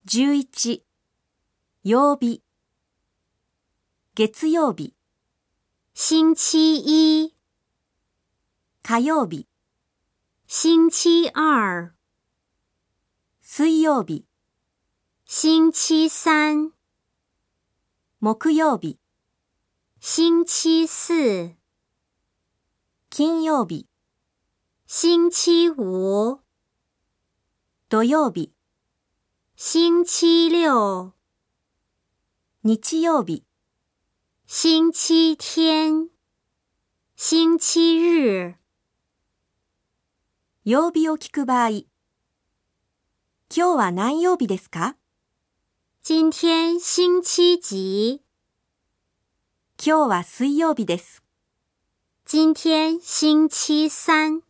11、曜日、月曜日、 星期一、 火曜日、 星期二、 水曜日、 星期三、 木曜日、 星期四、 金曜日、 星期五、 土曜日、 星期六、 日曜日、 星期天、星期日。 曜日を聞く場合、今日は何曜日ですか？ 今天星期几？ 今日は水曜日です。 今天星期三。